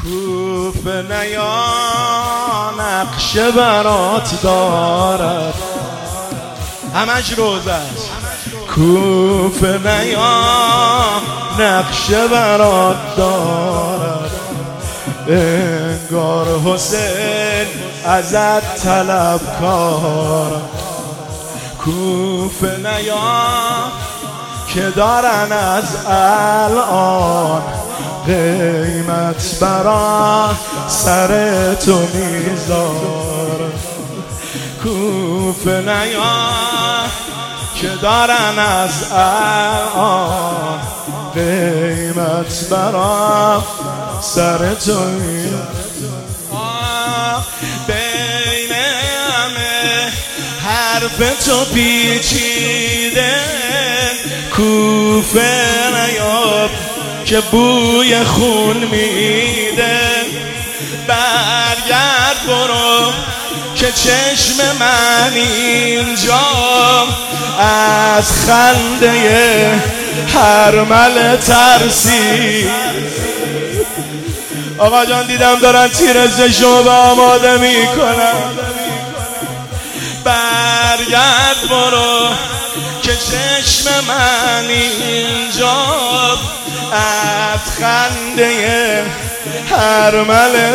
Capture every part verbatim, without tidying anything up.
کوفه نیا نقشه برات دارد، همش روز است. کوفه نیا نقشه برات دارد، انگار حسین ازت طلبکارم. کوفه نیا که دارن از الان قیمت برا سر تو میذارم. کوفه نیا که دارن از الان قیمت برا سر تو میذارم. بین همه حرف تو پیچیده، کوفه نیا که بوی خون میده. برگرد برو که چشم من اینجا از خنده هرمل ترسی. آقا جان دیدم دارن تیر زشو به آماده میکنن. برگرد برو که چشم من اینجا از خنده هرمل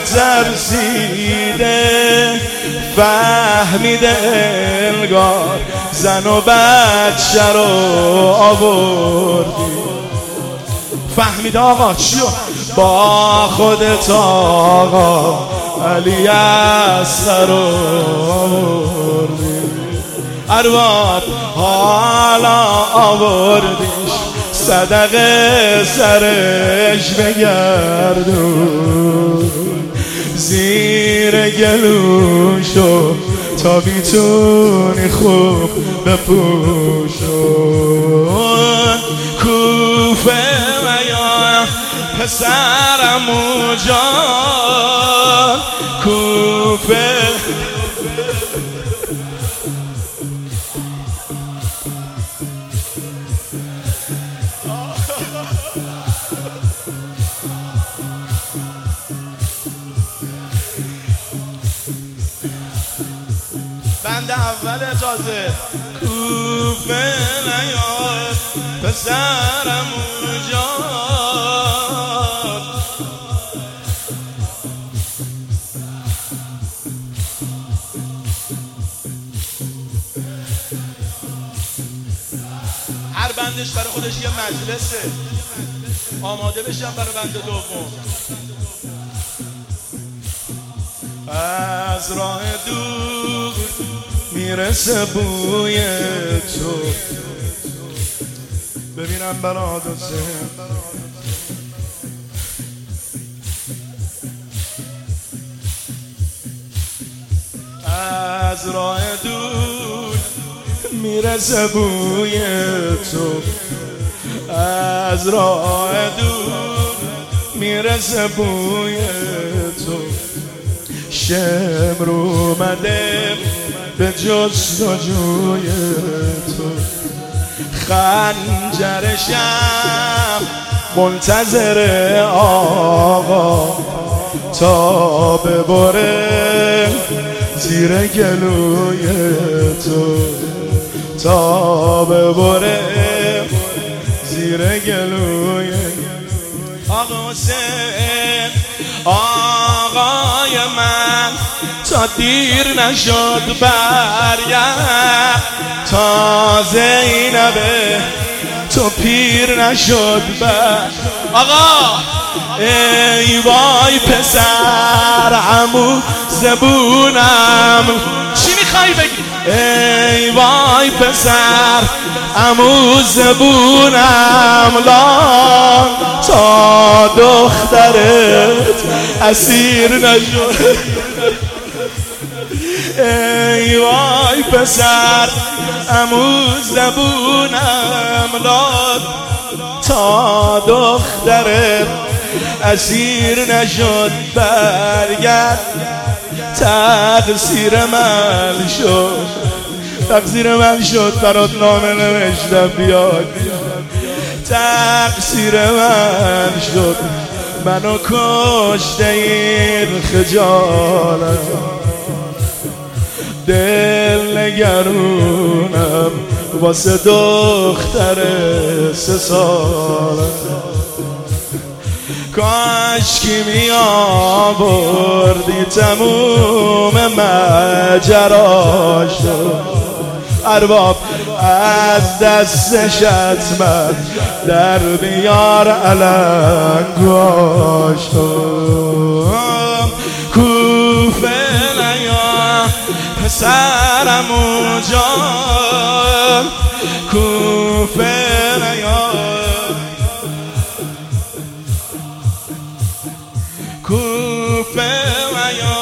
ترسیده. فهمیده انگار زن و بچه رو آوردی. فهمیده آقا چیو با خودت آقا علی اصغر رو آوردی. ارباب حالا آوردیش صدقه سرش بگردون، زیر گلوشو تا بیتونی خوب بپوشون. کوفه میا پسرمو جان، کوفه بند اول تازه. کوفه نیا پسرمو جان، هر بندش برای خودش یه مجلسه. آماده بشم برای بند دوم. از راه دور میرسه بوی تو، ببینم برادرزه. از راه دور میرسه بوی تو، از راه دور میرسه بوی تو. شمر اومده به جستجوی تو، خنجرشم منتظر آقا تا ببره زیر گلوی تو، تا ببره زیر گلوی آقا حسین. آقای من تا دیر نشد برگرد، تا زینبه تو پیر نشد برگرد. آقا ای وای پسر عمو زبونم، چی میخوای بگی؟ ای وای پسر عمو زبونم، لان تا دخترت اسیر نشد. ای وای پسر عمو زبونم، لان تا دخترت اسیر نشد برگرد. تقصیر من شد، تقصیر من شد برات نامه نوشتم بیاد. تقصیر من شد منو کشته این خجالت، دل نگرونم واسه دختر سه ساله. کاش کی می آوردی تموم ماجراشو، ارباب از دستش حتما در بیار علنگاشو. کوفه نیا پسرمو جان، کوفه نیا، کوفه نیا.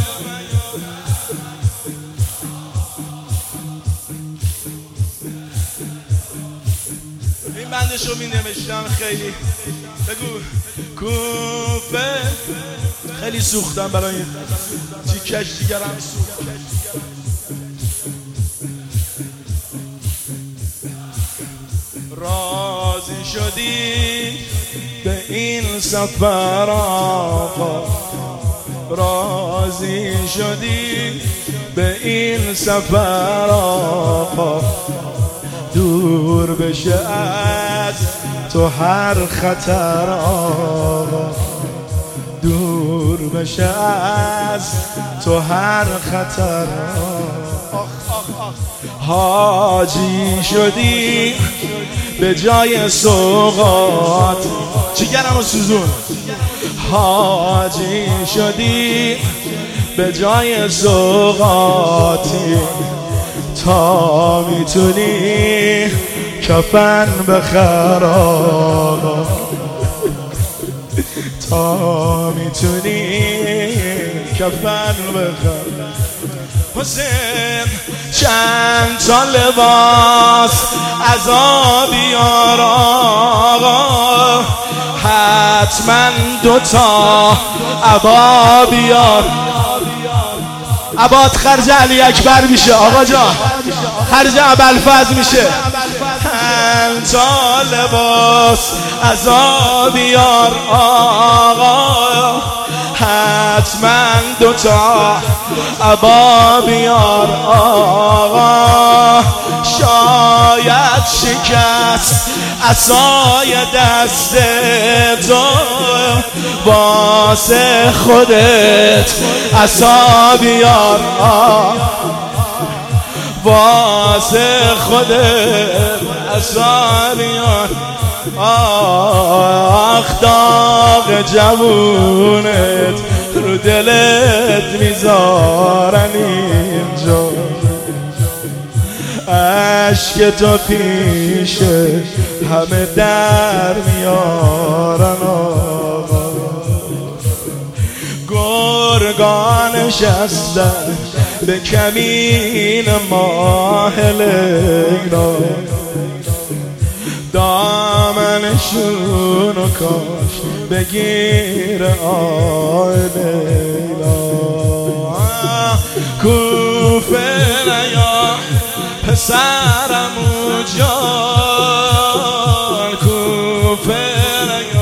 این بندشو می نوشتم خیلی. بگو کوفه. خیلی سوختم برای این تیکش دیگرم سوخت. راضی شدی به این سفر آقا، راضی شدی به این سفر آقا، دور بشه از تو هر خطر آقا، دور بشه از تو هر خطر. حاجی شدی به جای سوغات، جگرم و سوزون. حاجی شدی به جای سوغاتی، تا میتونی کفن بخر آقا، تا میتونی کفن بخر. حسین چند تا لباس از آب بیار آقا، حتما دوتا عبا بیار. عبات خرج علی اکبر میشه آقا جان، خرج ابوالفضل میشه. چند تا لباس از آب بیار آقا، حتما دوتا عبا بیار آقا. شاید شکست عصای دست تو، واسه خودت عصا بیار آقا، واسه خودت عصا بیار. آخ داغ جوونت رو دلت میذارن اینجا، عشق تو پیش همه در میارن آقا. گرگان نشستن به کمین ماه لیلا، دامنشونو کاش بگیر آی لیلا. کوفه نیا پسرمو جان، کوفه نیا.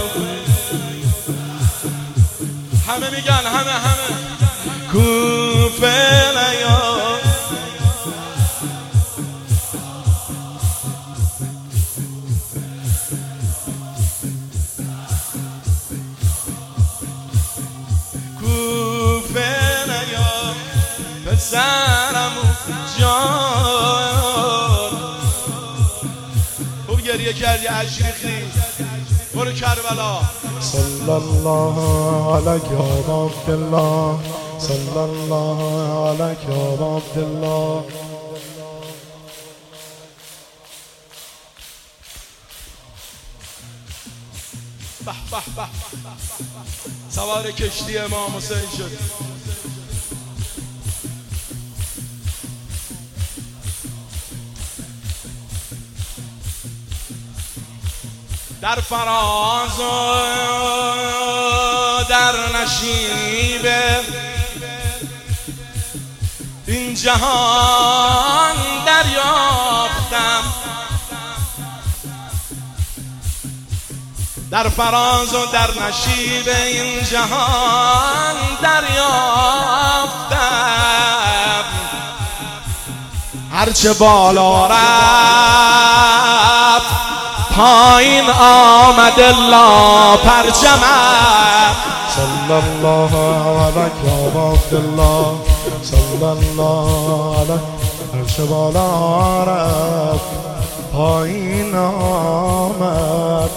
همه میگن همه همه کوفه نیا. پسرمو جان، خوب گریه کردی عشقی، برو کربلا. صلی الله علیک یا عبدالله، صلی الله علیک یا عبدالله. به به به سوار کشتی امام حسین شد. در فراز و در نشیب این جهان دریافتم، در فراز و در نشیب این جهان دریافتم، هرچه بالا رفت پایین آمد الا پرچمم. صلی الله علیک یا عبدالله، صلی الله علیک. هرچه بالا رفت پایین آمد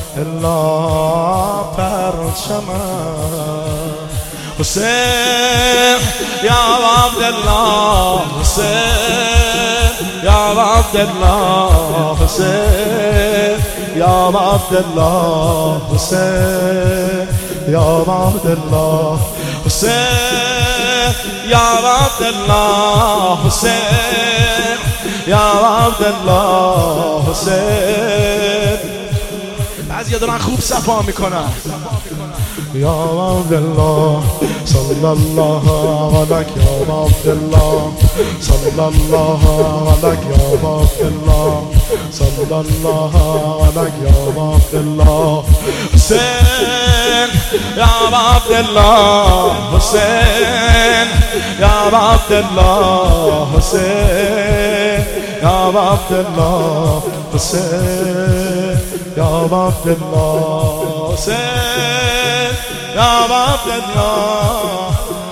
الا پرچمم. حسین یا عبدالله، حسین یا عبدالله، حسین یا عبدالله، حسین یا عبدالله، حسین یا عبدالله، حسین یا عبدالله، حسین. بعضی دارن خوب صفا میکنن. یا عبدالله صلی الله علیک یا عبدالله، صلی الله علیک یا عبدالله، صلی الله علیک یا عبدالله. حسین یا عبدالله، حسین یا عبدالله، حسین یا عبدالله، حسین یا عبدالله، حسین یا عبدالله،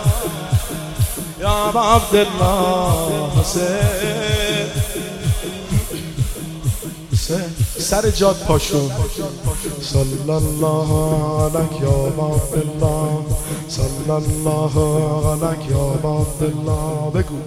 یا عبدالله، حسین. سر جاد پاشون. صلی الله علیک یا عبدالله، صلی الله علیک یا عبدالله. بگو